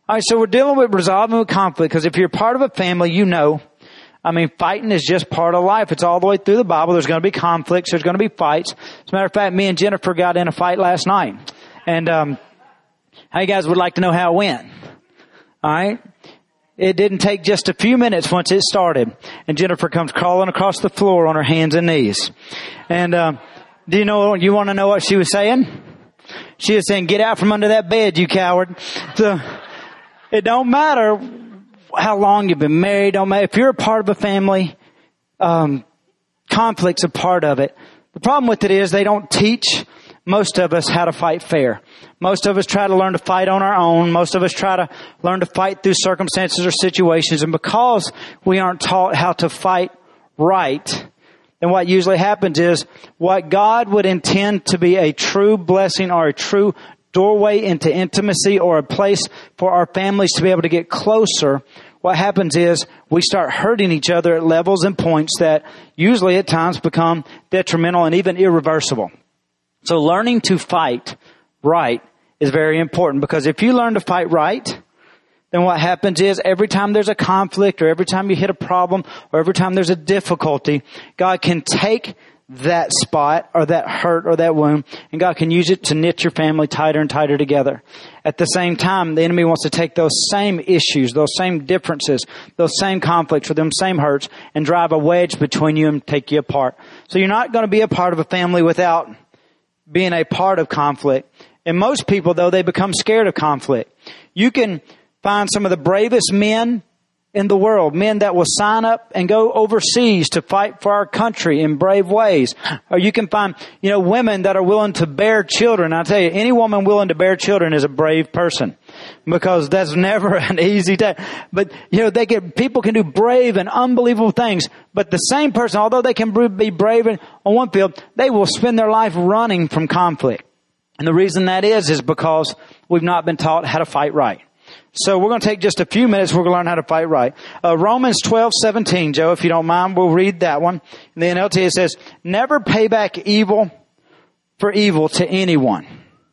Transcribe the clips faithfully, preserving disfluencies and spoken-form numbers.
All right, so we're dealing with resolving conflict because if you're part of a family, you know, I mean, fighting is just part of life. It's all the way through the Bible. There's going to be conflicts. There's going to be fights. As a matter of fact, me and Jennifer got in a fight last night. And um how you guys would like to know how it went? All right. It didn't take just a few minutes once it started. And Jennifer comes crawling across the floor on her hands and knees. And uh, do you know, you want to know what she was saying? She was saying, get out from under that bed, you coward. So it don't matter how long you've been married. Don't matter. If you're a part of a family, um, conflict's a part of it. The problem with it is they don't teach most of us how to fight fair. Most of us try to learn to fight on our own. Most of us try to learn to fight through circumstances or situations. And because we aren't taught how to fight right, then what usually happens is what God would intend to be a true blessing or a true doorway into intimacy or a place for our families to be able to get closer, what happens is we start hurting each other at levels and points that usually at times become detrimental and even irreversible. So learning to fight right is very important, because if you learn to fight right, then what happens is every time there's a conflict or every time you hit a problem or every time there's a difficulty, God can take that spot or that hurt or that wound and God can use it to knit your family tighter and tighter together. At the same time, the enemy wants to take those same issues, those same differences, those same conflicts or them same hurts and drive a wedge between you and take you apart. So you're not going to be a part of a family without being a part of conflict. And most people, though, they become scared of conflict. You can find some of the bravest men in the world, men that will sign up and go overseas to fight for our country in brave ways. Or you can find, you know, women that are willing to bear children. I tell you, any woman willing to bear children is a brave person, because that's never an easy task. But, you know, they get, people can do brave and unbelievable things, but the same person, although they can be brave on one field, they will spend their life running from conflict. And the reason that is, is because we've not been taught how to fight right. So we're going to take just a few minutes. We're going to learn how to fight right. Uh, Romans twelve seventeen, Joe, if you don't mind, we'll read that one. In the N L T it says, never pay back evil for evil to anyone.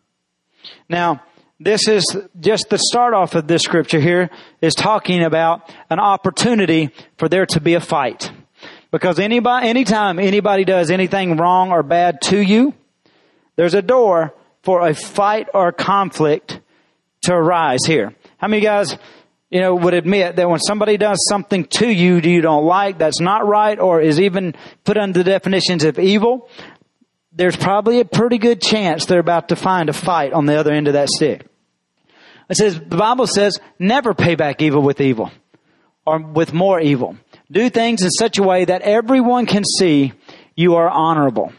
Now, this is just the start off of this scripture here is talking about an opportunity for there to be a fight. Because anybody, anytime anybody does anything wrong or bad to you, there's a door for a fight or conflict to arise here. How many guys, you know, would admit that when somebody does something to you that you don't like, that's not right, or is even put under the definitions of evil, there's probably a pretty good chance they're about to find a fight on the other end of that stick. It says, the Bible says, never pay back evil with evil or with more evil. Do things in such a way that everyone can see you are honorable.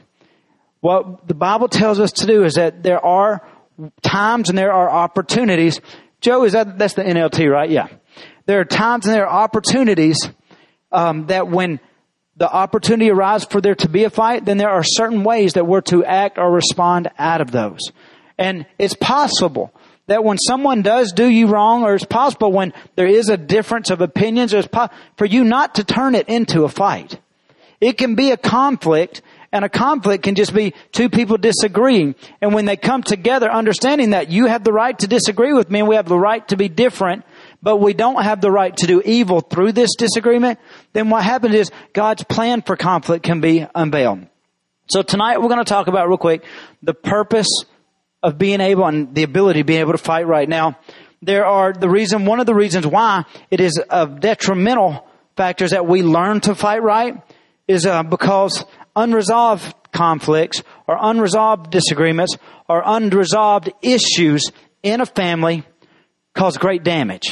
What the Bible tells us to do is that there are times and there are opportunities. Joe, is that, that's the N L T, right? Yeah. There are times and there are opportunities, um, that when the opportunity arises for there to be a fight, then there are certain ways that we're to act or respond out of those. And it's possible that when someone does do you wrong, or it's possible when there is a difference of opinions, or it's po- for you not to turn it into a fight. It can be a conflict, and a conflict can just be two people disagreeing. And when they come together, understanding that you have the right to disagree with me and we have the right to be different, but we don't have the right to do evil through this disagreement, then what happens is God's plan for conflict can be unveiled. So tonight we're going to talk about real quick the purpose of being able and the ability to be able to fight right. Now, there are the reason, one of the reasons why it is of detrimental factors that we learn to fight right is uh, because unresolved conflicts or unresolved disagreements or unresolved issues in a family cause great damage.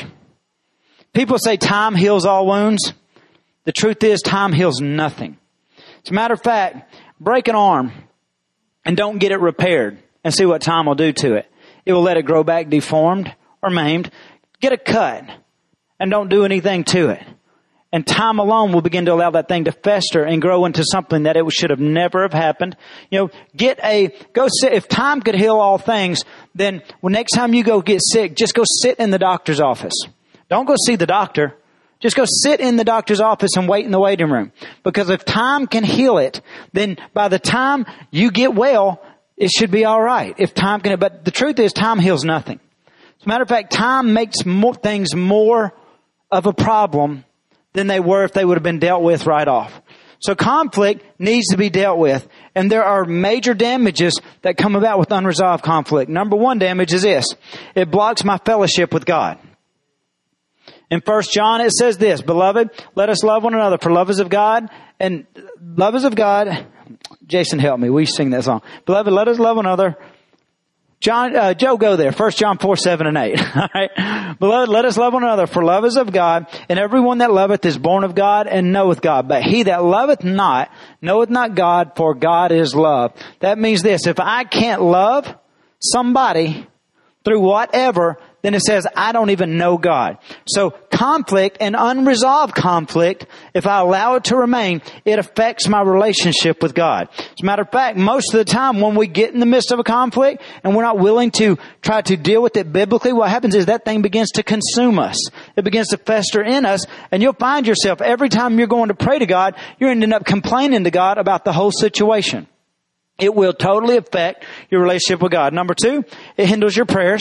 People say time heals all wounds. The truth is time heals nothing. As a matter of fact, break an arm and don't get it repaired and see what time will do to it. It will let it grow back deformed or maimed. Get a cut and don't do anything to it. And time alone will begin to allow that thing to fester and grow into something that it should have never have happened. You know, get a, go sit, if time could heal all things, then when next time you go get sick, just go sit in the doctor's office. Don't go see the doctor. Just go sit in the doctor's office and wait in the waiting room. Because if time can heal it, then by the time you get well, it should be all right. If time can, but the truth is time heals nothing. As a matter of fact, time makes more, things more of a problem than they were if they would have been dealt with right off. So conflict needs to be dealt with. And there are major damages that come about with unresolved conflict. Number one damage is this. It blocks my fellowship with God. In First John it says this, Beloved, let us love one another, for love is of God, and love is of God. Jason, help me. We sing that song. Beloved, let us love one another. John, uh, Joe, go there. First John four, seven, and eight. All right. Beloved, let us love one another, for love is of God, and everyone that loveth is born of God and knoweth God. But he that loveth not, knoweth not God, for God is love. That means this. If I can't love somebody through whatever, then it says I don't even know God. So conflict and unresolved conflict, if I allow it to remain, it affects my relationship with God. As a matter of fact, most of the time when we get in the midst of a conflict and we're not willing to try to deal with it biblically, what happens is that thing begins to consume us. It begins to fester in us, and you'll find yourself every time you're going to pray to God, you're ending up complaining to God about the whole situation. It will totally affect your relationship with God. Number two, it hinders your prayers.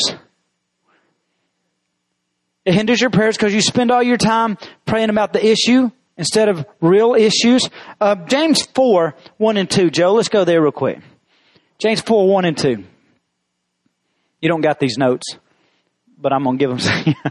It hinders your prayers because you spend all your time praying about the issue instead of real issues. Uh, James four, one and two. Joe, let's go there real quick. James four, one and two. You don't got these notes, but I'm going to give them to you.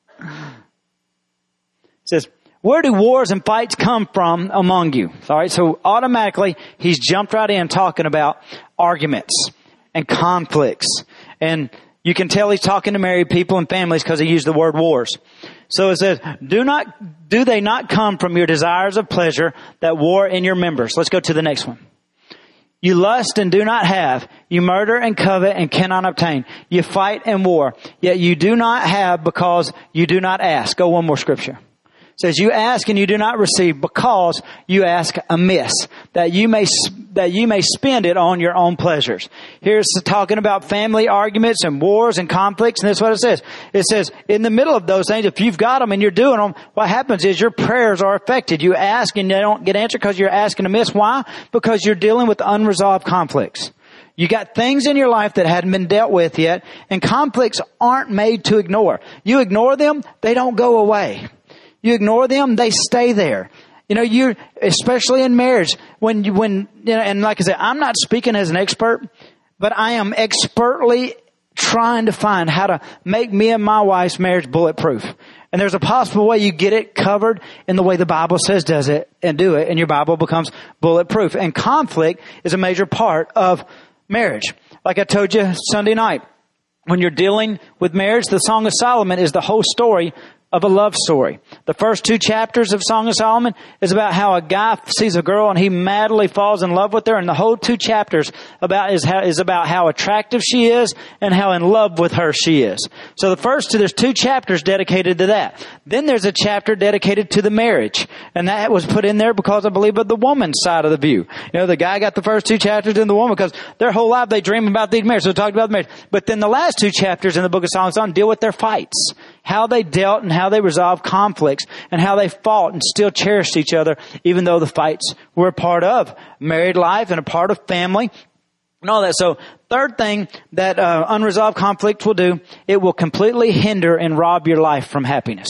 It says, where do wars and fights come from among you? All right, so automatically he's jumped right in talking about arguments and conflicts. And you can tell he's talking to married people and families because he used the word wars. So it says, do not, do they not come from your desires of pleasure that war in your members? Let's go to the next one. You lust and do not have. You murder and covet and cannot obtain. You fight and war. Yet you do not have because you do not ask. Go one more scripture. It says, you ask and you do not receive because you ask amiss, that you may that you may spend it on your own pleasures. Here's talking about family arguments and wars and conflicts, and that's what it says. It says, in the middle of those things, if you've got them and you're doing them, what happens is your prayers are affected. You ask and they don't get answered because you're asking amiss. Why? Because you're dealing with unresolved conflicts. You got things in your life that hadn't been dealt with yet, and conflicts aren't made to ignore. You ignore them, they don't go away. You ignore them, they stay there. You know, you, especially in marriage, when you, when, you know, and like I said, I'm not speaking as an expert, but I am expertly trying to find how to make me and my wife's marriage bulletproof. And there's a possible way you get it covered in the way the Bible says does it and do it, and your Bible becomes bulletproof. And conflict is a major part of marriage. Like I told you Sunday night, when you're dealing with marriage, the Song of Solomon is the whole story of a love story. The first two chapters of Song of Solomon is about how a guy sees a girl and he madly falls in love with her, and the whole two chapters about is how is about how attractive she is and how in love with her she is. So the first two, there's two chapters dedicated to that. Then there's a chapter dedicated to the marriage, and that was put in there because I believe of the woman's side of the view. You know, the guy got the first two chapters and the woman, because their whole life they dream about these marriages. So they talked about the marriage. But then the last two chapters in the book of Song of Solomon deal with their fights, how they dealt and how they resolved conflicts, and how they fought and still cherished each other, even though the fights were a part of married life and a part of family and all that. So third thing that uh, unresolved conflict will do, it will completely hinder and rob your life from happiness.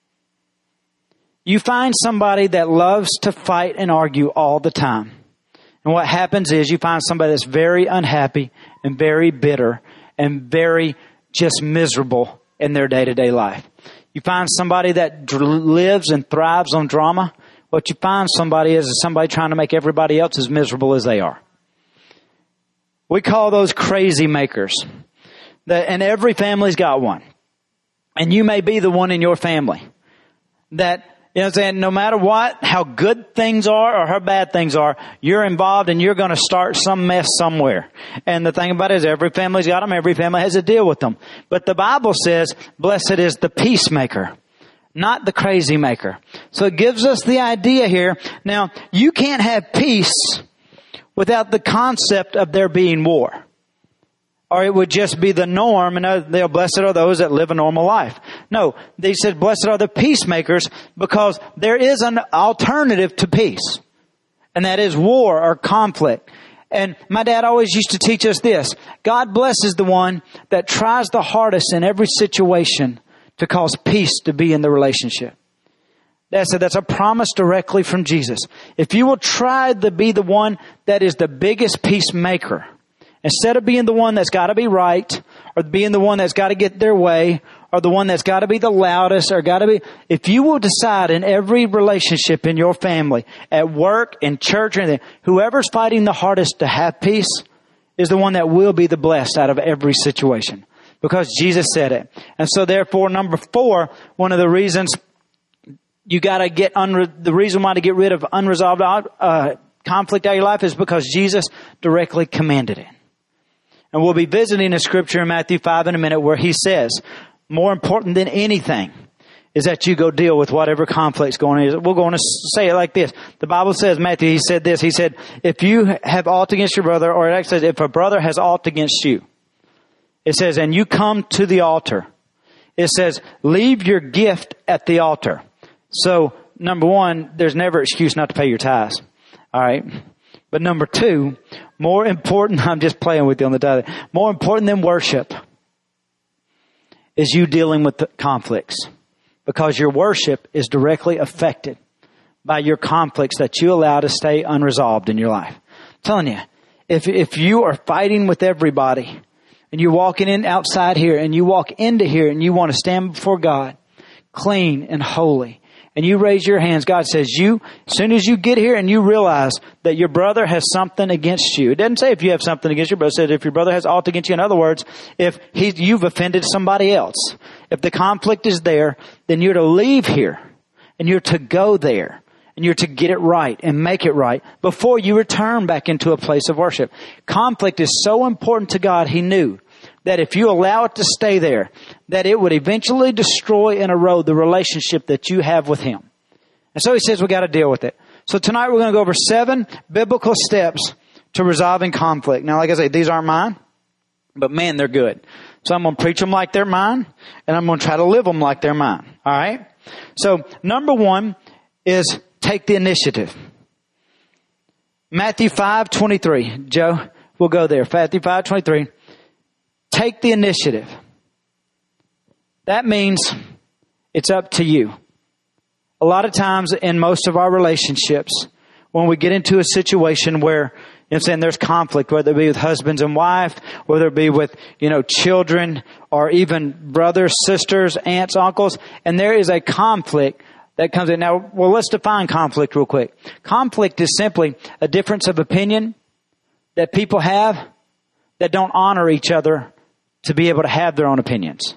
You find somebody that loves to fight and argue all the time. And what happens is you find somebody that's very unhappy and very bitter and very just miserable in their day-to-day life. You find somebody that dr- lives and thrives on drama. What you find somebody is, is somebody trying to make everybody else as miserable as they are. We call those crazy makers. That, and every family's got one. And you may be the one in your family that, you know what I'm saying, no matter what, how good things are or how bad things are, you're involved and you're going to start some mess somewhere. And the thing about it is every family's got them. Every family has to deal with them. But the Bible says, blessed is the peacemaker, not the crazy maker. So it gives us the idea here. Now, you can't have peace without the concept of there being war. Or it would just be the norm, and they'll blessed are those that live a normal life. No, they said blessed are the peacemakers, because there is an alternative to peace. And that is war or conflict. And my dad always used to teach us this. God blesses the one that tries the hardest in every situation to cause peace to be in the relationship. That's a, that's a promise directly from Jesus. If you will try to be the one that is the biggest peacemaker, instead of being the one that's got to be right, or being the one that's got to get their way, or the one that's got to be the loudest, or got to be, if you will decide in every relationship in your family, at work, in church, or anything, whoever's fighting the hardest to have peace is the one that will be the blessed out of every situation. Because Jesus said it. And so therefore, number four, one of the reasons you got to get, unre- the reason why to get rid of unresolved uh, conflict out of your life is because Jesus directly commanded it. And we'll be visiting a scripture in Matthew five in a minute where he says, more important than anything is that you go deal with whatever conflict's going on. We're going to say it like this. The Bible says, Matthew, he said this, he said, if you have aught against your brother, or it actually says, if a brother has aught against you, it says, and you come to the altar. It says, leave your gift at the altar. So, number one, there's never excuse not to pay your tithes. All right. But number two, more important, I'm just playing with you on the tithe. More important than worship is you dealing with the conflicts, because your worship is directly affected by your conflicts that you allow to stay unresolved in your life. I'm telling you, if, if you are fighting with everybody and you're walking in outside here and you walk into here and you want to stand before God clean and holy, and you raise your hands, God says, you, as soon as you get here and you realize that your brother has something against you. It doesn't say if you have something against your brother. It says if your brother has aught against you. In other words, if he, you've offended somebody else. If the conflict is there, then you're to leave here and you're to go there and you're to get it right and make it right before you return back into a place of worship. Conflict is so important to God, He knew that if you allow it to stay there, that it would eventually destroy and erode the relationship that you have with Him. And so He says we got to deal with it. So tonight we're going to go over seven biblical steps to resolving conflict. Now, like I say, these aren't mine, but man, they're good. So I'm going to preach them like they're mine, and I'm going to try to live them like they're mine. All right? So number one is take the initiative. Matthew five twenty-three. Joe, we'll go there. Matthew five twenty-three. Take the initiative. That means it's up to you. A lot of times in most of our relationships, when we get into a situation where, you know, I'm saying there's conflict, whether it be with husbands and wife, whether it be with, you know, children, or even brothers, sisters, aunts, uncles, and there is a conflict that comes in. Now, well, let's define conflict real quick. Conflict is simply a difference of opinion that people have that don't honor each other to be able to have their own opinions.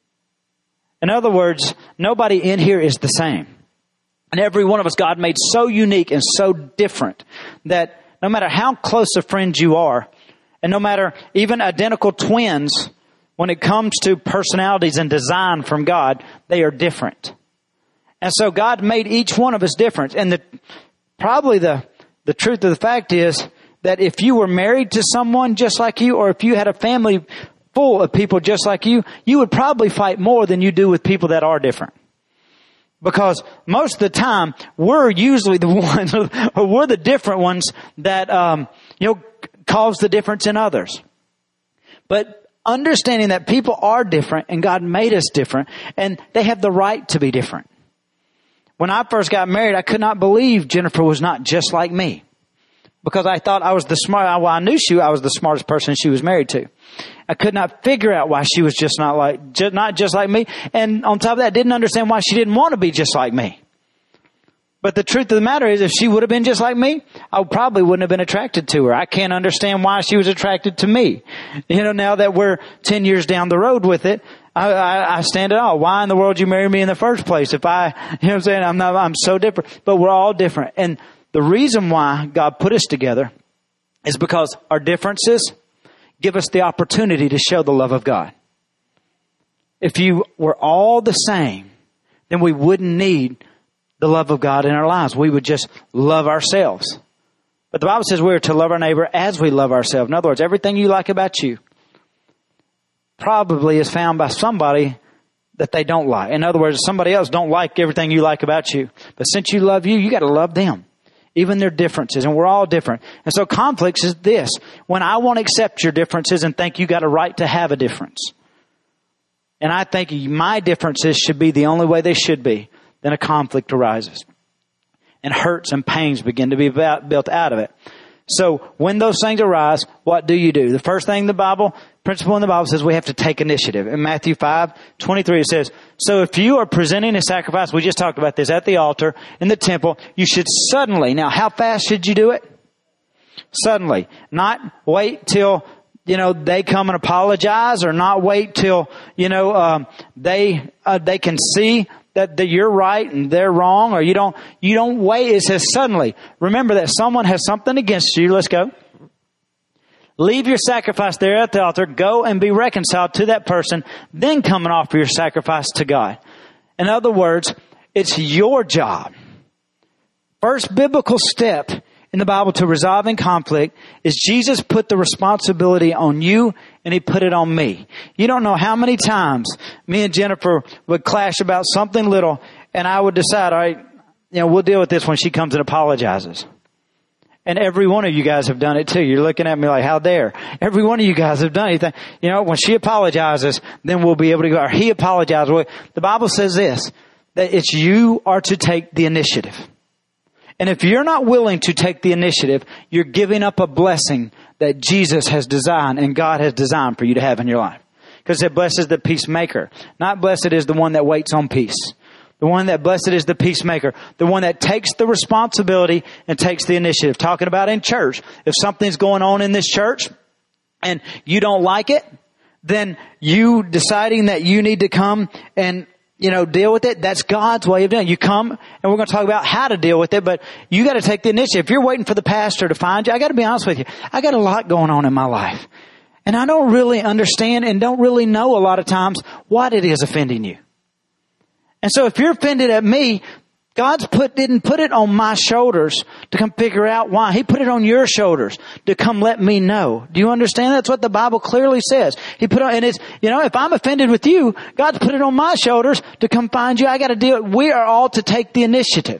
In other words, nobody in here is the same. And every one of us, God made so unique and so different that no matter how close of friends you are, and no matter even identical twins, when it comes to personalities and design from God, they are different. And so God made each one of us different. And the, probably the, the truth of the fact is that if you were married to someone just like you, or if you had a family full of people just like you, you would probably fight more than you do with people that are different. Because most of the time, we're usually the ones, or we're the different ones that, um, you know, cause the difference in others. But understanding that people are different and God made us different, and they have the right to be different. When I first got married, I could not believe Jennifer was not just like me. Because I thought I was the smart, well, I knew she, I was the smartest person she was married to. I could not figure out why she was just not like, just, not just like me. And on top of that, I didn't understand why she didn't want to be just like me. But the truth of the matter is, if she would have been just like me, I probably wouldn't have been attracted to her. I can't understand why she was attracted to me. You know, now that we're ten years down the road with it, I, I, I stand it all. Why in the world did you marry me in the first place? If I, you know what I'm saying? I'm not, I'm so different. But we're all different. And the reason why God put us together is because our differences give us the opportunity to show the love of God. If you were all the same, then we wouldn't need the love of God in our lives. We would just love ourselves. But the Bible says we're to love our neighbor as we love ourselves. In other words, everything you like about you probably is found by somebody that they don't like. In other words, somebody else don't like everything you like about you. But since you love you, you got to love them. Even their differences, and we're all different. And so conflicts is this. When I won't accept your differences and think you got a right to have a difference. And I think my differences should be the only way they should be. Then a conflict arises. And hurts and pains begin to be built out of it. So when those things arise, what do you do? The first thing the Bible, principle in the Bible says we have to take initiative. In Matthew five twenty-three it says, so if you are presenting a sacrifice, we just talked about this, at the altar, in the temple, you should suddenly, now how fast should you do it? Suddenly. Not wait till, you know, they come and apologize, or not wait till, you know, um, they, uh, they can see that, that you're right and they're wrong, or you don't, you don't wait. It says suddenly. Remember that someone has something against you. Let's go. Leave your sacrifice there at the altar. Go and be reconciled to that person. Then come and offer your sacrifice to God. In other words, it's your job. First biblical step in the Bible to resolving conflict is Jesus put the responsibility on you, and He put it on me. You don't know how many times me and Jennifer would clash about something little, and I would decide, all right, you know, we'll deal with this when she comes and apologizes. And every one of you guys have done it too. You're looking at me like, how dare? Every one of you guys have done it. You know, when she apologizes, then we'll be able to go, or he apologizes. The Bible says this, that it's you are to take the initiative. And if you're not willing to take the initiative, you're giving up a blessing that Jesus has designed and God has designed for you to have in your life. Because it said, blessed is the peacemaker. Not blessed is the one that waits on peace. The one that blessed is the peacemaker. The one that takes the responsibility and takes the initiative. Talking about in church. If something's going on in this church and you don't like it, then you deciding that you need to come and, you know, deal with it, that's God's way of doing it. You come, and we're going to talk about how to deal with it, but you got to take the initiative. If you're waiting for the pastor to find you, I got to be honest with you. I got a lot going on in my life. And I don't really understand and don't really know a lot of times what it is offending you. And so if you're offended at me, God's put, didn't put it on my shoulders to come figure out why. He put it on your shoulders to come let me know. Do you understand? That's what the Bible clearly says. He put on, and it's, you know, if I'm offended with you, God's put it on my shoulders to come find you. I got to deal. We are all to take the initiative.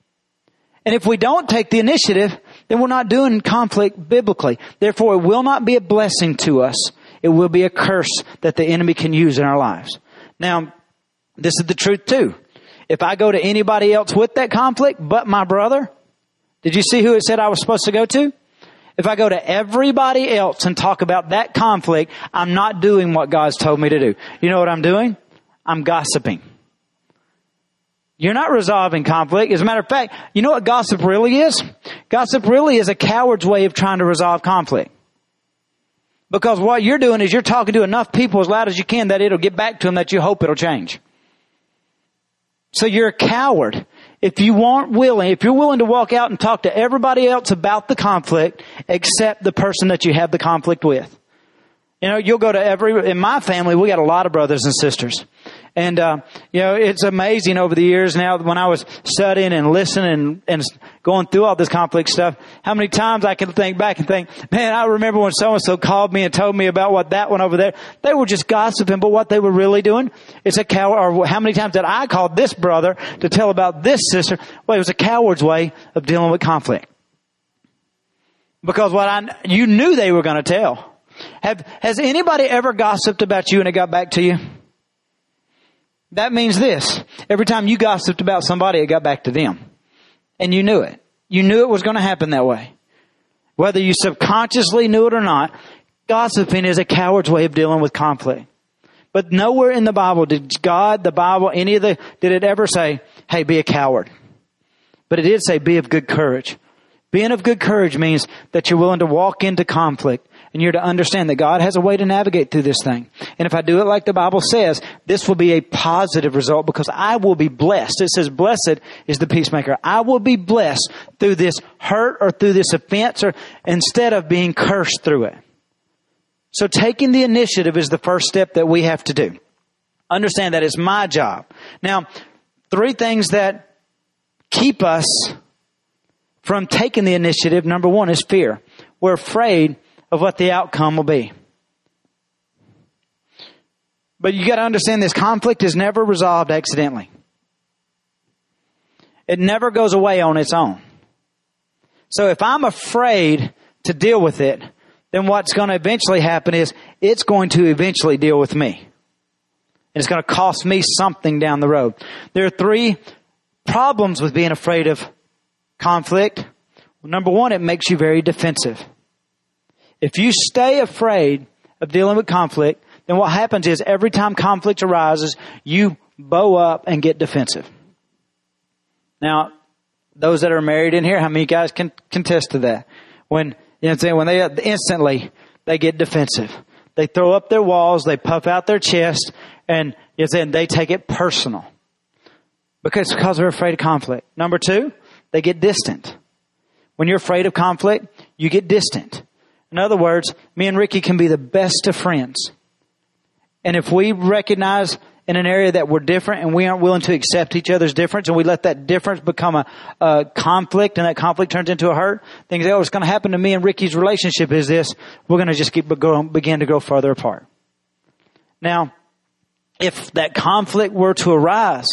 And if we don't take the initiative, then we're not doing conflict biblically. Therefore, it will not be a blessing to us. It will be a curse that the enemy can use in our lives. Now, this is the truth too. If I go to anybody else with that conflict but my brother, did you see who it said I was supposed to go to? If I go to everybody else and talk about that conflict, I'm not doing what God's told me to do. You know what I'm doing? I'm gossiping. You're not resolving conflict. As a matter of fact, you know what gossip really is? Gossip really is a coward's way of trying to resolve conflict. Because what you're doing is you're talking to enough people as loud as you can that it'll get back to them that you hope it'll change. So you're a coward. If you aren't willing, if you're willing to walk out and talk to everybody else about the conflict except the person that you have the conflict with. You know, you'll go to every, in my family, we got a lot of brothers and sisters. And, uh, you know, it's amazing over the years now when I was studying and listening and, and going through all this conflict stuff, how many times I can think back and think, man, I remember when so-and-so called me and told me about what that one over there, they were just gossiping, but what they were really doing, it's a coward, or how many times did I call this brother to tell about this sister? Well, it was a coward's way of dealing with conflict. Because what I, you knew they were going to tell. Have, has anybody ever gossiped about you and it got back to you? That means this. Every time you gossiped about somebody, it got back to them. And you knew it. You knew it was going to happen that way. Whether you subconsciously knew it or not, gossiping is a coward's way of dealing with conflict. But nowhere in the Bible did God, the Bible, any of the, did it ever say, hey, be a coward. But it did say, be of good courage. Being of good courage means that you're willing to walk into conflict. And you're to understand that God has a way to navigate through this thing. And if I do it like the Bible says, this will be a positive result because I will be blessed. It says, blessed is the peacemaker. I will be blessed through this hurt or through this offense, or instead of being cursed through it. So taking the initiative is the first step that we have to do. Understand that it's my job. Now, three things that keep us from taking the initiative. Number one is fear. We're afraid of what the outcome will be. But you got to understand this conflict is never resolved accidentally. It never goes away on its own. So if I'm afraid to deal with it, then what's going to eventually happen is it's going to eventually deal with me. And it's going to cost me something down the road. There are three problems with being afraid of conflict. Number one, it makes you very defensive. If you stay afraid of dealing with conflict, then what happens is every time conflict arises, you bow up and get defensive. Now, those that are married in here, how many guys can contest to that? When, you know what I'm saying, when they instantly, they get defensive. They throw up their walls, they puff out their chest, and you know what I'm saying, they take it personal. Because, because they're afraid of conflict. Number two, they get distant. When you're afraid of conflict, you get distant. In other words, me and Ricky can be the best of friends. And if we recognize in an area that we're different and we aren't willing to accept each other's difference and we let that difference become a, a conflict and that conflict turns into a hurt, things that what's going to happen to me and Ricky's relationship is this: we're going to just keep go, begin to grow further apart. Now, if that conflict were to arise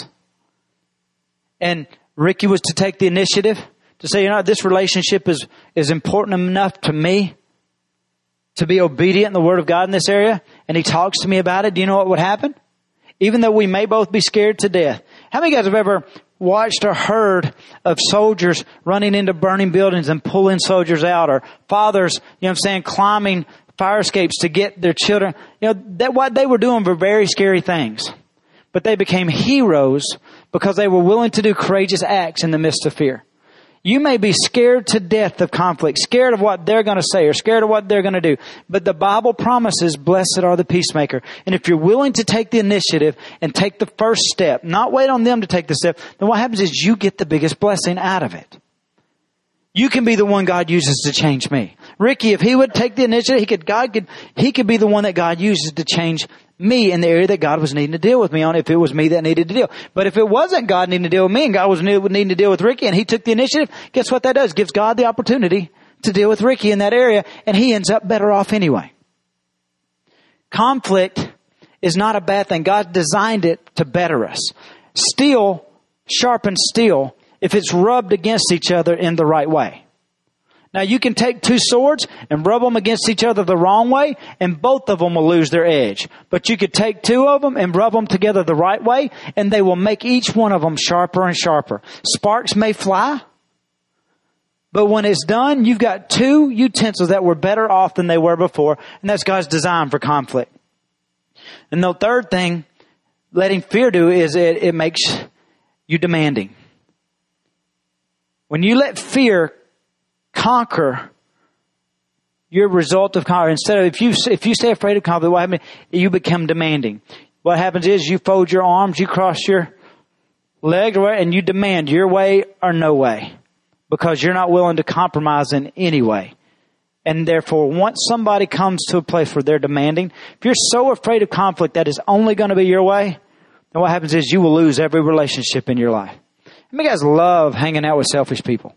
and Ricky was to take the initiative to say, you know, this relationship is, is important enough to me to be obedient in the Word of God in this area, and he talks to me about it, do you know what would happen? Even though we may both be scared to death. How many of you guys have ever watched or heard of soldiers running into burning buildings and pulling soldiers out, or fathers, you know what I'm saying, climbing fire escapes to get their children? You know, that what they were doing were very scary things. But they became heroes because they were willing to do courageous acts in the midst of fear. You may be scared to death of conflict, scared of what they're going to say or scared of what they're going to do. But the Bible promises, blessed are the peacemaker. And if you're willing to take the initiative and take the first step, not wait on them to take the step, then what happens is you get the biggest blessing out of it. You can be the one God uses to change me. Ricky, if he would take the initiative, he could, God could, he could be the one that God uses to change me in the area that God was needing to deal with me on, if it was me that needed to deal. But if it wasn't God needing to deal with me and God was needing to deal with Ricky and he took the initiative, guess what that does? Gives God the opportunity to deal with Ricky in that area, and he ends up better off anyway. Conflict is not a bad thing. God designed it to better us. Steel sharpens steel if it's rubbed against each other in the right way. Now, you can take two swords and rub them against each other the wrong way, and both of them will lose their edge. But you could take two of them and rub them together the right way, and they will make each one of them sharper and sharper. Sparks may fly, but when it's done, you've got two utensils that were better off than they were before, and that's God's design for conflict. And the third thing letting fear do is it, it makes you demanding. When you let fear conquer your result of conquer, instead of, if you, if you stay afraid of conflict, what happens? You become demanding. What happens is you fold your arms, you cross your legs, and you demand your way or no way, because you're not willing to compromise in any way. And therefore, once somebody comes to a place where they're demanding, if you're so afraid of conflict that is only going to be your way, then what happens is you will lose every relationship in your life. How many guys love hanging out with selfish people?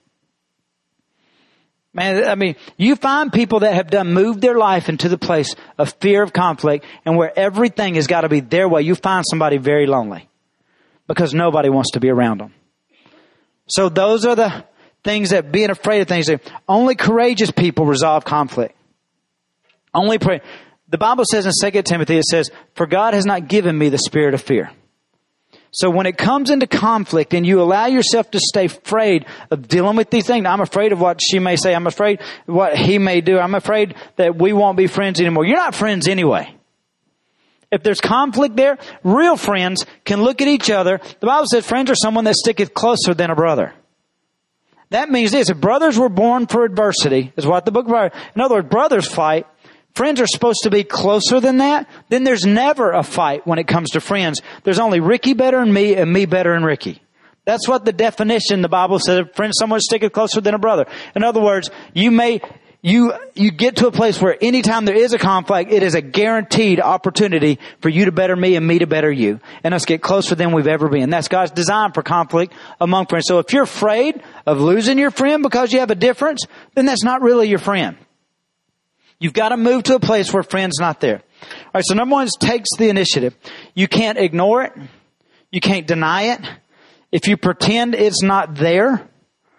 Man, I mean, you find people that have done moved their life into the place of fear of conflict, and where everything has got to be their way. You find somebody very lonely because nobody wants to be around them. So those are the things that being afraid of things. Only courageous people resolve conflict. Only pray. The Bible says in Second Timothy, it says, "For God has not given me the spirit of fear." So when it comes into conflict and you allow yourself to stay afraid of dealing with these things, I'm afraid of what she may say. I'm afraid of what he may do. I'm afraid that we won't be friends anymore. You're not friends anyway. If there's conflict there, real friends can look at each other. The Bible says friends are someone that sticketh closer than a brother. That means this: if brothers were born for adversity, is what the book of, in other words, brothers fight. Friends are supposed to be closer than that. Then there's never a fight when it comes to friends. There's only Ricky better than me and me better than Ricky. That's what the definition the Bible says. A friend, someone sticketh closer than a brother. In other words, you may, you, you get to a place where anytime there is a conflict, it is a guaranteed opportunity for you to better me and me to better you. And us get closer than we've ever been. That's God's design for conflict among friends. So if you're afraid of losing your friend because you have a difference, then that's not really your friend. You've got to move to a place where friend's not there. All right, so number one is takes the initiative. You can't ignore it. You can't deny it. If you pretend it's not there,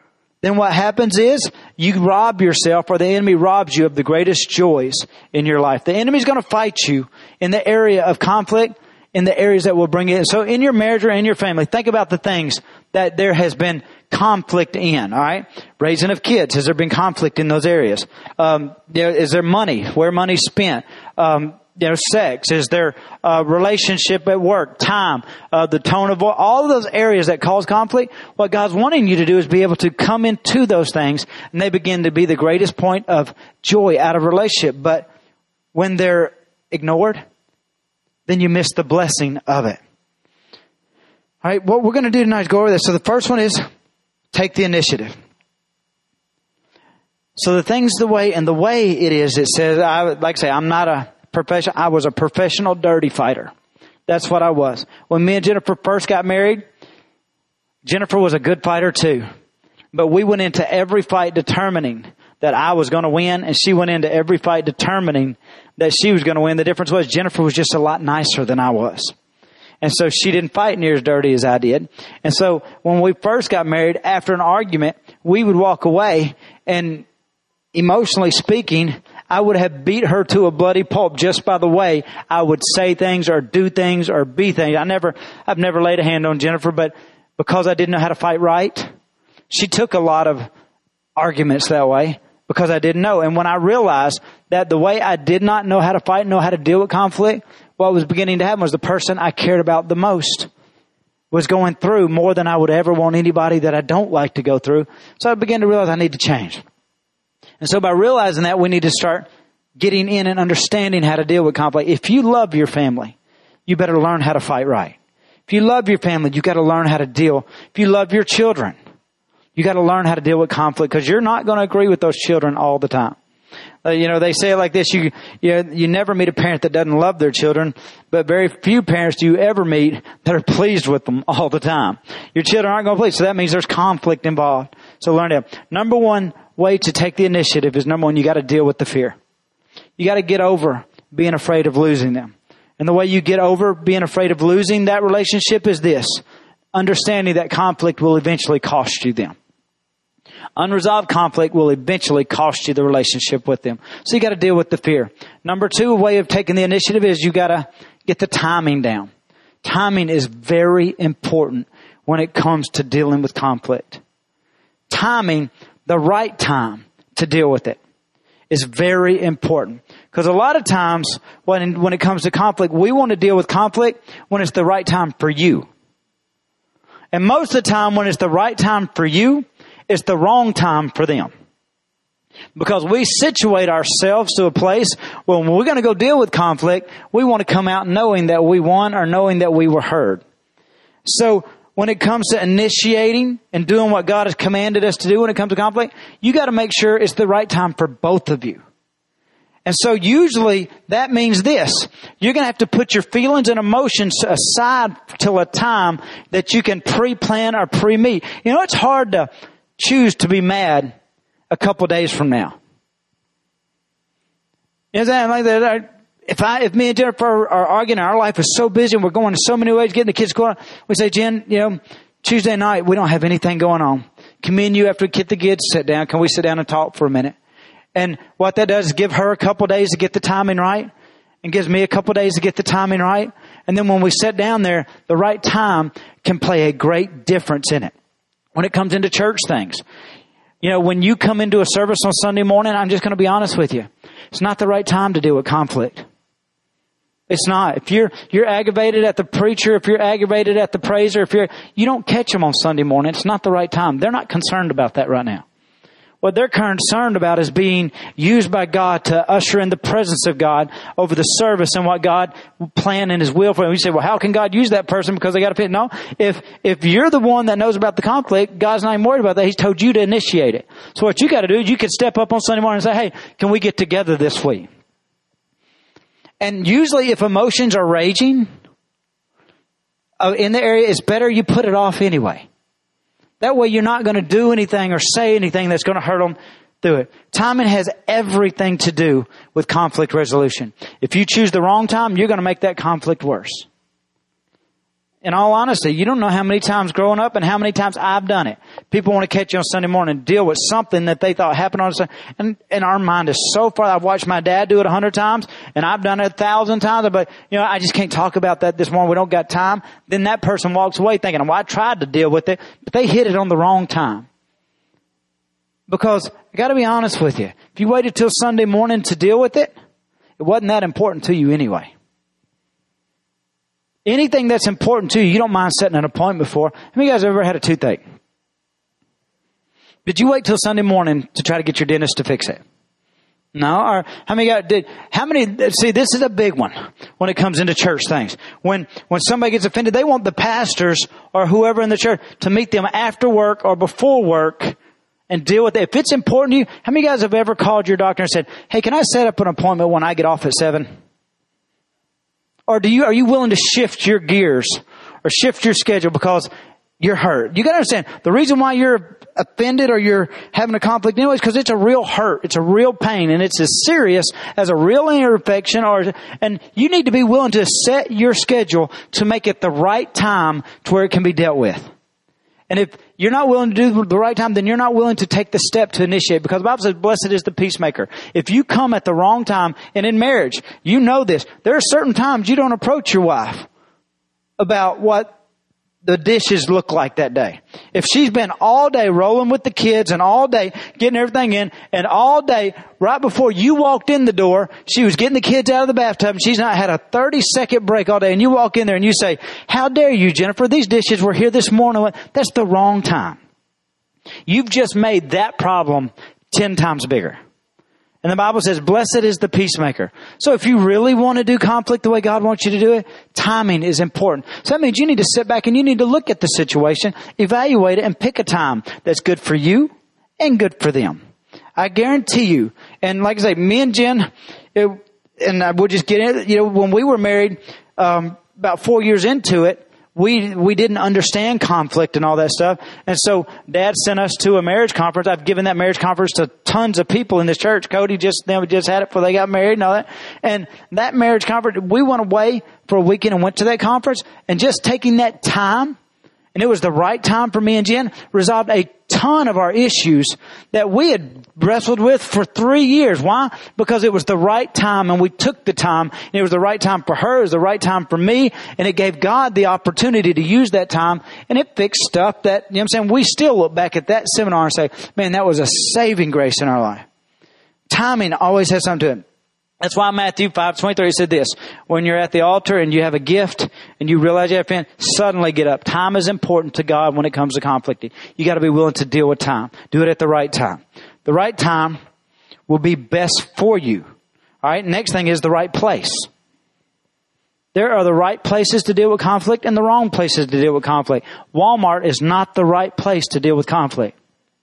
then what happens is you rob yourself, or the enemy robs you of the greatest joys in your life. The enemy's going to fight you in the area of conflict, in the areas that will bring it. So in your marriage or in your family, think about the things that there has been conflict in, all right? Raising of kids, has there been conflict in those areas? Um, there, is there money? Where money's spent? Um, you know, sex? Is there a relationship at work? Time? Uh, the tone of voice? All of those areas that cause conflict, what God's wanting you to do is be able to come into those things, and they begin to be the greatest point of joy out of a relationship. But when they're ignored, then you miss the blessing of it. All right, what we're going to do tonight is go over this. So the first one is take the initiative. So the thing's the way, and the way it is, it says, I like I say, I'm not a professional, I was a professional dirty fighter. That's what I was. When me and Jennifer first got married, Jennifer was a good fighter too. But we went into every fight determining that I was going to win, and she went into every fight determining that she was going to win. The difference was Jennifer was just a lot nicer than I was. And so she didn't fight near as dirty as I did. And so when we first got married, after an argument, we would walk away, and emotionally speaking, I would have beat her to a bloody pulp just by the way I would say things or do things or be things. I never, I've never laid a hand on Jennifer, but because I didn't know how to fight right, she took a lot of arguments that way because I didn't know. And when I realized that the way I did not know how to fight, know how to deal with conflict, what was beginning to happen was the person I cared about the most was going through more than I would ever want anybody that I don't like to go through. So I began to realize I need to change. And so by realizing that, we need to start getting in and understanding how to deal with conflict. If you love your family, you better learn how to fight right. If you love your family, you got to learn how to deal. If you love your children, you got to learn how to deal with conflict, because you're not going to agree with those children all the time. Uh, you know, they say it like this, you, you you never meet a parent that doesn't love their children, but very few parents do you ever meet that are pleased with them all the time. Your children aren't going to please, so that means there's conflict involved. So learn that. Number one way to take the initiative is, number one, you got to deal with the fear. You got to get over being afraid of losing them. And the way you get over being afraid of losing that relationship is this: understanding that conflict will eventually cost you them. Unresolved conflict will eventually cost you the relationship with them. So you got to deal with the fear. Number two, a way of taking the initiative is you got to get the timing down. Timing is very important when it comes to dealing with conflict. Timing, the right time to deal with it, is very important. Because a lot of times when, when it comes to conflict, we want to deal with conflict when it's the right time for you. And most of the time when it's the right time for you, it's the wrong time for them. Because we situate ourselves to a place where when we're going to go deal with conflict, we want to come out knowing that we won or knowing that we were heard. So when it comes to initiating and doing what God has commanded us to do when it comes to conflict, you got to make sure it's the right time for both of you. And so usually that means this: you're going to have to put your feelings and emotions aside till a time that you can pre-plan or pre-meet. You know, it's hard to choose to be mad a couple days from now. You know, like that. If I, if me and Jennifer are arguing, our life is so busy and we're going in so many ways, getting the kids going, we say, Jen, you know, Tuesday night, we don't have anything going on. Can me and you, after we get the kids sit down, can we sit down and talk for a minute? And what that does is give her a couple days to get the timing right, and gives me a couple days to get the timing right. And then when we sit down there, the right time can play a great difference in it. When it comes into church things, you know, when you come into a service on Sunday morning, I'm just going to be honest with you. It's not the right time to deal with conflict. It's not. If you're, you're aggravated at the preacher, if you're aggravated at the praiser, if you're, you don't catch them on Sunday morning, it's not the right time. They're not concerned about that right now. What they're concerned about is being used by God to usher in the presence of God over the service and what God planned in His will for them. You say, well, how can God use that person because they got to pay? No, if, if you're the one that knows about the conflict, God's not even worried about that. He's told you to initiate it. So what you got to do is you can step up on Sunday morning and say, hey, can we get together this week? And usually if emotions are raging uh, in the area, it's better you put it off anyway. That way you're not going to do anything or say anything that's going to hurt them through it. Timing has everything to do with conflict resolution. If you choose the wrong time, you're going to make that conflict worse. in all honesty, you don't know how many times growing up and how many times I've done it. People want to catch you on Sunday morning and deal with something that they thought happened on Sunday. And, and our mind is so far. I've watched my dad do it a hundred times and I've done it a thousand times. But, you know, I just can't talk about that this morning. We don't got time. Then that person walks away thinking, well, I tried to deal with it, but they hit it on the wrong time. Because I got to be honest with you. If you waited till Sunday morning to deal with it, it wasn't that important to you anyway. Anything that's important to you, you don't mind setting an appointment for. How many of you guys have ever had a toothache? Did you wait till Sunday morning to try to get your dentist to fix it? No? Or how many guys did, how many, see, this is a big one when it comes into church things. When, when somebody gets offended, they want the pastors or whoever in the church to meet them after work or before work and deal with it. If it's important to you, how many guys have ever called your doctor and said, hey, can I set up an appointment when I get off at seven? Or do you, are you willing to shift your gears or shift your schedule because you're hurt? You got to understand the reason why you're offended or you're having a conflict anyway is because it's a real hurt. It's a real pain and it's as serious as a real ear infection or, and you need to be willing to set your schedule to make it the right time to where it can be dealt with. And if you're not willing to do the right time, then you're not willing to take the step to initiate. Because the Bible says, blessed is the peacemaker. If you come at the wrong time, and in marriage, you know this. There are certain times you don't approach your wife about what the dishes look like that day. If she's been all day rolling with the kids and all day getting everything in, and all day, right before you walked in the door, she was getting the kids out of the bathtub and she's not had a thirty second break all day, and you walk in there and you say, how dare you, Jennifer? These dishes were here this morning. That's the wrong time. You've just made that problem ten times bigger. And the Bible says, blessed is the peacemaker. So if you really want to do conflict the way God wants you to do it, timing is important. So that means you need to sit back and you need to look at the situation, evaluate it, and pick a time that's good for you and good for them. I guarantee you, and like I say, me and Jen, it, and I would just get in, you know, when we were married, um, about four years into it, We we didn't understand conflict and all that stuff. And so Dad sent us to a marriage conference. I've given that marriage conference to tons of people in this church. Cody just them just had it before they got married and all that. And that marriage conference, we went away for a weekend and went to that conference. And just taking that time, and it was the right time for me and Jen, resolved a ton of our issues that we had wrestled with for three years. Why? Because it was the right time and we took the time, and it was the right time for her, it was the right time for me, and it gave God the opportunity to use that time, and it fixed stuff that, you know what I'm saying, we still look back at that seminar and say, man, that was a saving grace in our life. Timing always has something to it. That's why Matthew five twenty-three said this, when you're at the altar and you have a gift and you realize you have a friend, suddenly get up. Time is important to God when it comes to conflicting. You got to be willing to deal with time. Do it at the right time. The right time will be best for you. All right. Next thing is the right place. There are the right places to deal with conflict and the wrong places to deal with conflict. Walmart is not the right place to deal with conflict.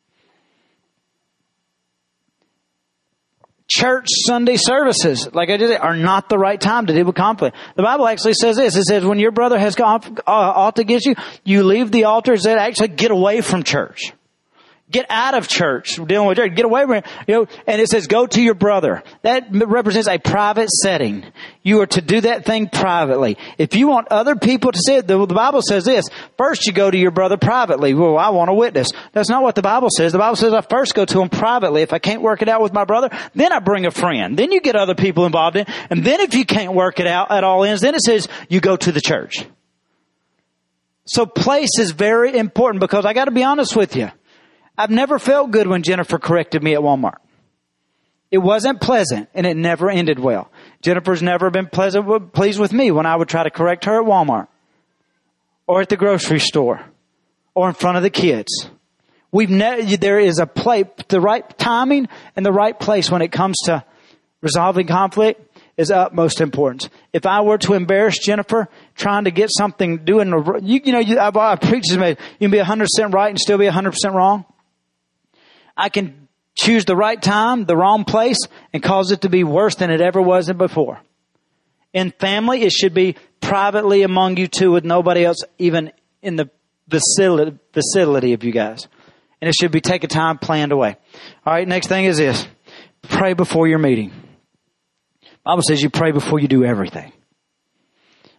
Church Sunday services, like I did, are not the right time to deal with conflict. The Bible actually says this. It says when your brother has gone uh, ought against you, you leave the altar. It said actually get away from church. Get out of church, dealing with church. Get away from it. You know, and it says go to your brother. That represents a private setting. You are to do that thing privately. If you want other people to see it, the, the Bible says this. First you go to your brother privately. Well, I want to witness. That's not what the Bible says. The Bible says I first go to him privately. If I can't work it out with my brother, then I bring a friend. Then you get other people involved in. And then if you can't work it out at all ends, then it says you go to the church. So place is very important, because I got to be honest with you. I've never felt good when Jennifer corrected me at Walmart. It wasn't pleasant, and it never ended well. Jennifer's never been pleasant, pleased with me when I would try to correct her at Walmart or at the grocery store or in front of the kids. We've ne- there is a place, the right timing and the right place when it comes to resolving conflict is utmost importance. If I were to embarrass Jennifer trying to get something doing, you, you know, you, I've, I've preached this, you can be one hundred percent right and still be one hundred percent wrong. I can choose the right time, the wrong place, and cause it to be worse than it ever was before. In family, it should be privately among you two with nobody else even in the vicinity, vicinity of you guys. And it should be take a time planned away. All right, next thing is this. Pray before your meeting. The Bible says you pray before you do everything.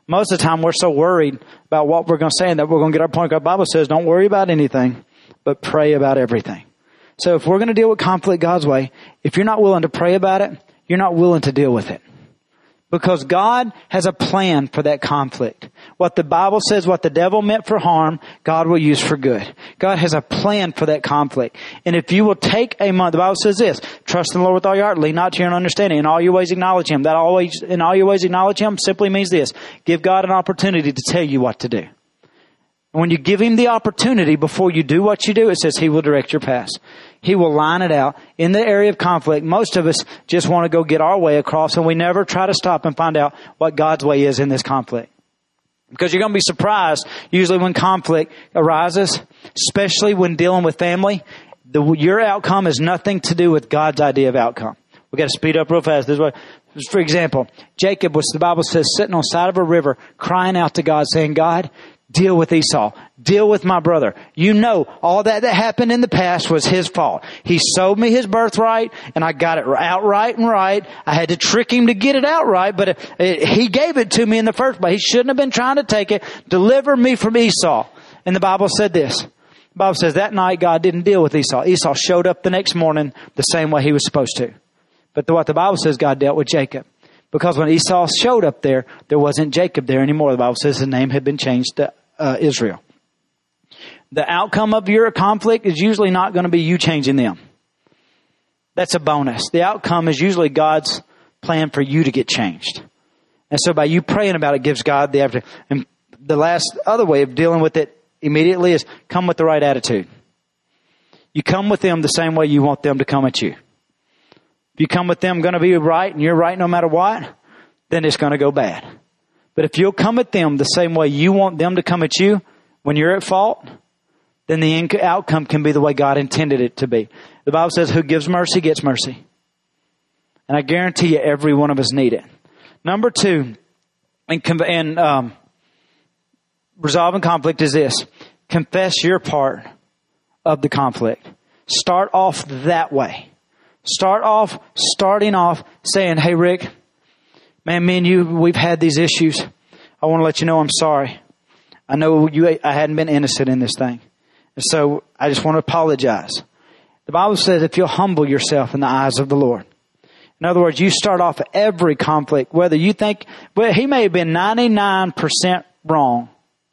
Most of the time we're so worried about what we're going to say and that we're going to get our point. The Bible says don't worry about anything, but pray about everything. So if we're going to deal with conflict God's way, if you're not willing to pray about it, you're not willing to deal with it. Because God has a plan for that conflict. What the Bible says, what the devil meant for harm, God will use for good. God has a plan for that conflict. And if you will take a month, the Bible says this, trust in the Lord with all your heart, lean not to your own understanding. In all your ways acknowledge Him. That always, in all your ways acknowledge Him simply means this, give God an opportunity to tell you what to do. And when you give Him the opportunity before you do what you do, it says He will direct your paths. He will line it out. In the area of conflict, most of us just want to go get our way across, and we never try to stop and find out what God's way is in this conflict. Because you're going to be surprised, usually when conflict arises, especially when dealing with family, the, your outcome has nothing to do with God's idea of outcome. We've got to speed up real fast. This is what, for example, Jacob was, the Bible says, sitting on the side of a river, crying out to God, saying, God, deal with Esau. Deal with my brother. You know, all that that happened in the past was his fault. He sold me his birthright, and I got it outright and right. I had to trick him to get it outright, but it, it, he gave it to me in the first place. He shouldn't have been trying to take it. Deliver me from Esau. And the Bible said this. The Bible says that night God didn't deal with Esau. Esau showed up the next morning the same way he was supposed to. But the, what the Bible says, God dealt with Jacob. Because when Esau showed up there, there wasn't Jacob there anymore. The Bible says his name had been changed to uh, Israel. The outcome of your conflict is usually not going to be you changing them. That's a bonus. The outcome is usually God's plan for you to get changed. And so by you praying about it gives God the opportunity. And the last other way of dealing with it immediately is come with the right attitude. You come with them the same way you want them to come at you. If you come with them going to be right and you're right no matter what, then it's going to go bad. But if you'll come at them the same way you want them to come at you when you're at fault, then the outcome can be the way God intended it to be. The Bible says, who gives mercy gets mercy. And I guarantee you every one of us need it. Number two, in, in um, resolving conflict is this. Confess your part of the conflict. Start off that way. Start off, starting off saying, hey, Rick, man, me and you, we've had these issues. I want to let you know I'm sorry. I know you. I hadn't been innocent in this thing. And so I just want to apologize. The Bible says if you'll humble yourself in the eyes of the Lord. In other words, you start off every conflict, whether you think, well, he may have been ninety-nine percent wrong,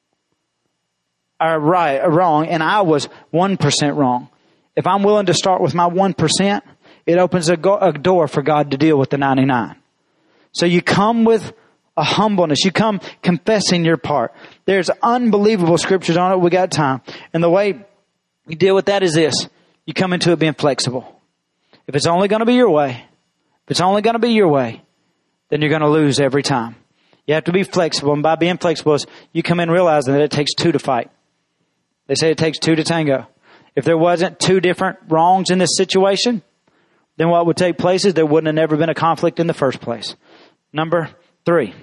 or right, or wrong, and I was one percent wrong. If I'm willing to start with my one percent, it opens a, go- a door for God to deal with the ninety-nine. So you come with a humbleness. You come confessing your part. There's unbelievable scriptures on it. We got time. And the way you deal with that is this. You come into it being flexible. If it's only going to be your way, if it's only going to be your way, then you're going to lose every time. You have to be flexible. And by being flexible, is you come in realizing that it takes two to fight. They say it takes two to tango. If there wasn't two different wrongs in this situation, then what would take place is there wouldn't have never been a conflict in the first place. Number three,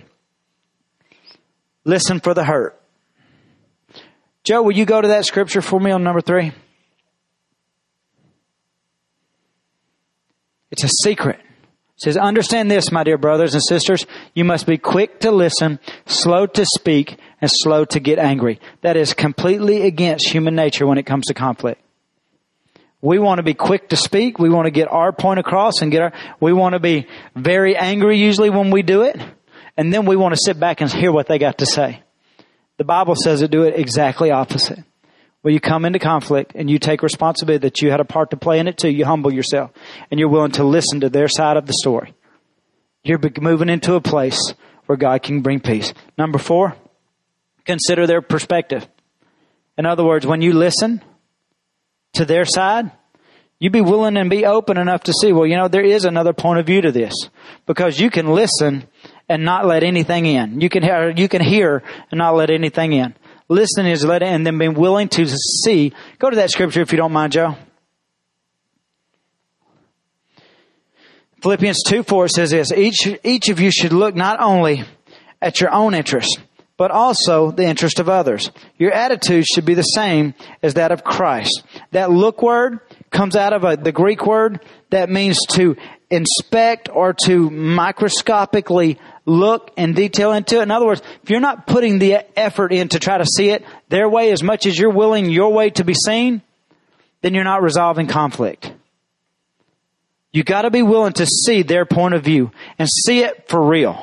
listen for the hurt. Joe, will you go to that scripture for me on number three? It's a secret. It says, understand this, my dear brothers and sisters. You must be quick to listen, slow to speak, and slow to get angry. That is completely against human nature when it comes to conflict. We want to be quick to speak. We want to get our point across and get our, we want to be very angry usually when we do it. And then we want to sit back and hear what they got to say. The Bible says to do it exactly opposite. When you come into conflict and you take responsibility that you had a part to play in it too, you humble yourself and you're willing to listen to their side of the story. You're moving into a place where God can bring peace. Number four, consider their perspective. In other words, when you listen to their side, you be willing and be open enough to see, well, you know, there is another point of view to this. Because you can listen and not let anything in. You can hear, you can hear and not let anything in. Listening is let in and then being willing to see. Go to that scripture if you don't mind, Joe. Philippians two four says this, each, each of you should look not only at your own interest, but also the interest of others. Your attitude should be the same as that of Christ. That look word comes out of a, the Greek word that means to inspect or to microscopically look in detail into it. In other words, if you're not putting the effort in to try to see it their way as much as you're willing your way to be seen, then you're not resolving conflict. You got to be willing to see their point of view and see it for real.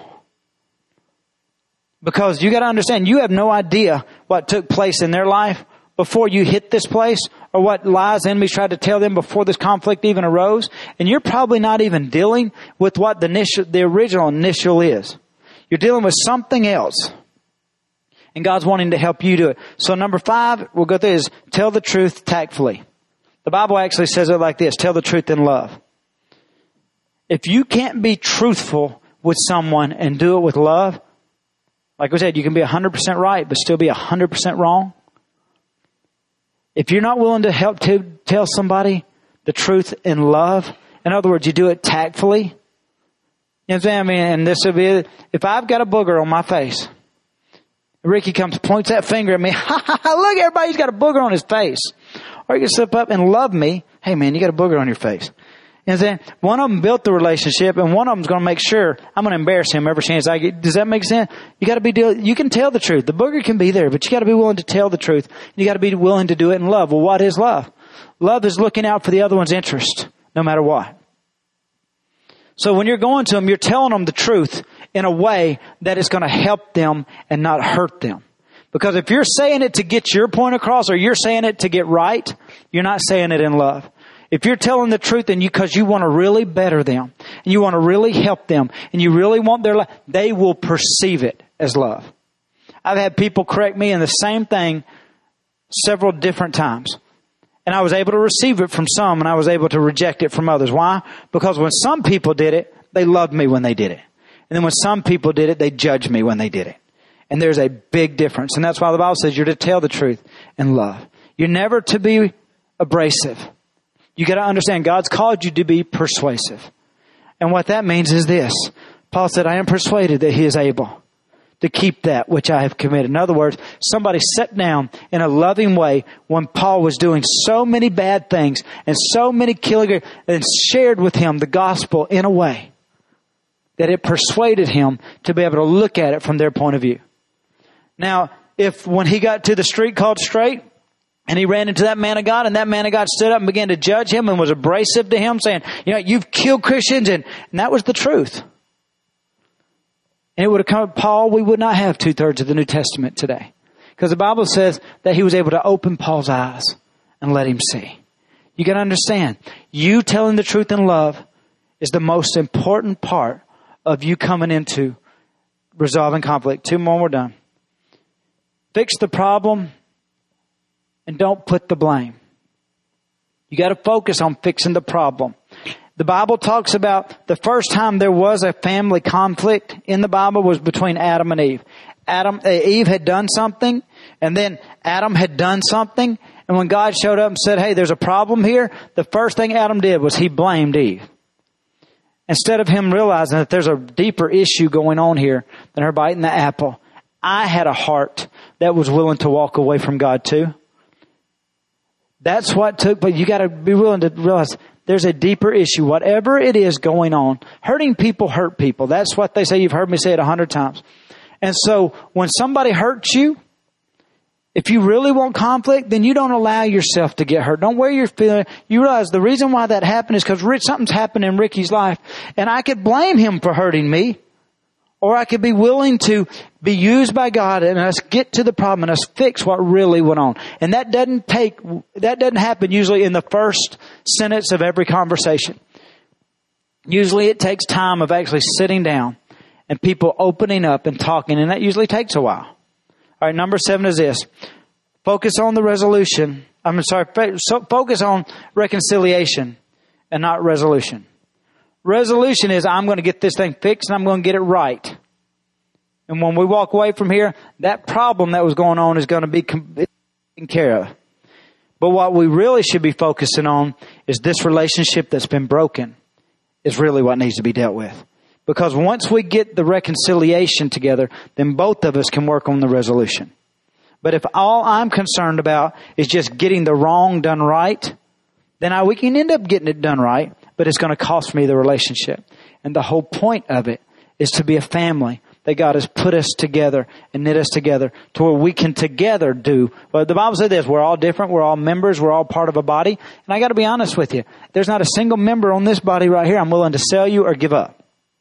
Because you got to understand, you have no idea what took place in their life before you hit this place, or what lies the enemies tried to tell them before this conflict even arose. And you're probably not even dealing with what the initial, the original initial is. You're dealing with something else. And God's wanting to help you do it. So number five, we'll go through is tell the truth tactfully. The Bible actually says it like this: tell the truth in love. If you can't be truthful with someone and do it with love, like we said, you can be one hundred percent right, but still be one hundred percent wrong. If you're not willing to help to tell somebody the truth in love, in other words, you do it tactfully. You know what I'm saying? I mean, and this would be, if I've got a booger on my face, Ricky comes, points that finger at me, ha ha ha, look, everybody's got a booger on his face. Or he can slip up and love me. Hey man, you got a booger on your face. You know what I'm saying? One of them built the relationship, and one of them's going to make sure I'm going to embarrass him every chance I get. Does that make sense? You got to be, you can tell the truth. The booger can be there, but you got to be willing to tell the truth. You got to be willing to do it in love. Well, what is love? Love is looking out for the other one's interest, no matter what. So when you're going to them, you're telling them the truth in a way that is going to help them and not hurt them. Because if you're saying it to get your point across, or you're saying it to get right, you're not saying it in love. If you're telling the truth and you, cause you want to really better them and you want to really help them and you really want their life, they will perceive it as love. I've had people correct me in the same thing several different times. And I was able to receive it from some, and I was able to reject it from others. Why? Because when some people did it, they loved me when they did it. And then when some people did it, they judged me when they did it. And there's a big difference. And that's why the Bible says you're to tell the truth in love. You're never to be abrasive. You got to understand, God's called you to be persuasive. And what that means is this. Paul said, I am persuaded that he is able to keep that which I have committed. In other words, somebody sat down in a loving way when Paul was doing so many bad things and so many killing, and shared with him the gospel in a way that it persuaded him to be able to look at it from their point of view. Now, if when he got to the street called Straight, and he ran into that man of God, and that man of God stood up and began to judge him and was abrasive to him, saying, you know, you've killed Christians, and, and that was the truth. And it would have come, Paul, we would not have two-thirds of the New Testament today. Because the Bible says that he was able to open Paul's eyes and let him see. You got to understand, you telling the truth in love is the most important part of you coming into resolving conflict. Two more, we're done. Fix the problem and don't put the blame. You got to focus on fixing the problem. The Bible talks about the first time there was a family conflict in the Bible was between Adam and Eve. Adam, uh, Eve had done something, and then Adam had done something. And when God showed up and said, hey, there's a problem here, the first thing Adam did was he blamed Eve. Instead of him realizing that there's a deeper issue going on here than her biting the apple. I had a heart that was willing to walk away from God too. That's what took, but you got to be willing to realize there's a deeper issue. Whatever it is going on, hurting people hurt people. That's what they say. You've heard me say it a hundred times. And so when somebody hurts you, if you really want conflict, then you don't allow yourself to get hurt. Don't wear your feeling. You realize the reason why that happened is because Rich, something's happened in Ricky's life, and I could blame him for hurting me. Or I could be willing to be used by God and us get to the problem and us fix what really went on. And that doesn't take, that doesn't happen usually in the first sentence of every conversation. Usually it takes time of actually sitting down and people opening up and talking, and that usually takes a while. All right, number seven is this. Focus on the resolution. I'm sorry, focus on reconciliation and not resolution. Resolution is I'm going to get this thing fixed and I'm going to get it right. And when we walk away from here, that problem that was going on is going to be taken care of. But what we really should be focusing on is this relationship that's been broken is really what needs to be dealt with. Because once we get the reconciliation together, then both of us can work on the resolution. But if all I'm concerned about is just getting the wrong done right, then I, we can end up getting it done right, but it's going to cost me the relationship. And the whole point of it is to be a family that God has put us together and knit us together to where we can together do. Well, the Bible said this, we're all different. We're all members. We're all part of a body. And I got to be honest with you. There's not a single member on this body right here I'm willing to sell you or give up.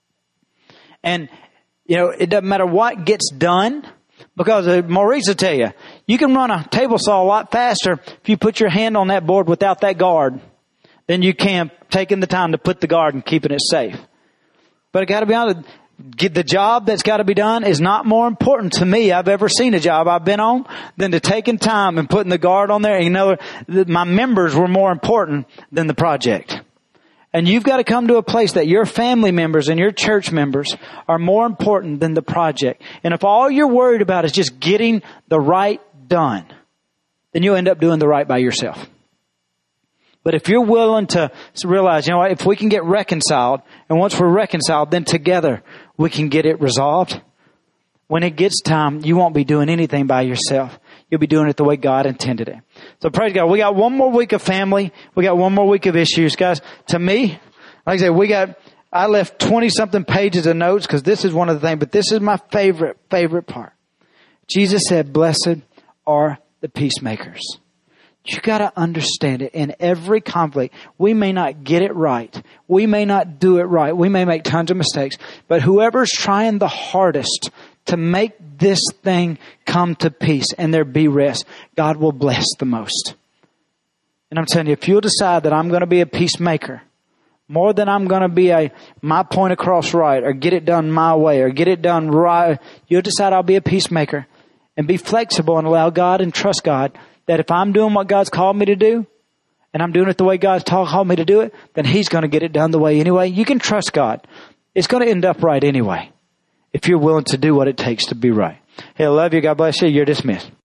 And, you know, it doesn't matter what gets done, because uh, Maurice will tell you, you can run a table saw a lot faster if you put your hand on that board without that guard than you can taking the time to put the guard and keeping it safe. But I got to be honest, get the job that's got to be done is not more important to me. I've ever seen a job I've been on than to taking time and putting the guard on there. And you know, my members were more important than the project. And you've got to come to a place that your family members and your church members are more important than the project. And if all you're worried about is just getting the right done, then you'll end up doing the right by yourself. But if you're willing to realize, you know what, if we can get reconciled, and once we're reconciled, then together we can get it resolved. When it gets time, you won't be doing anything by yourself. You'll be doing it the way God intended it. So praise God. We got one more week of family. We got one more week of issues. Guys, to me, like I said, we got, I left twenty something pages of notes because this is one of the things, but this is my favorite, favorite part. Jesus said, blessed are the peacemakers. You got to understand it. In every conflict, we may not get it right. We may not do it right. We may make tons of mistakes. But whoever's trying the hardest to make this thing come to peace and there be rest, God will bless the most. And I'm telling you, if you'll decide that I'm going to be a peacemaker, more than I'm going to be a my point across right, or get it done my way, or get it done right, you'll decide I'll be a peacemaker and be flexible and allow God and trust God that if I'm doing what God's called me to do, and I'm doing it the way God's called me to do it, then He's going to get it done the way anyway. You can trust God. It's going to end up right anyway, if you're willing to do what it takes to be right. Hey, I love you. God bless you. You're dismissed.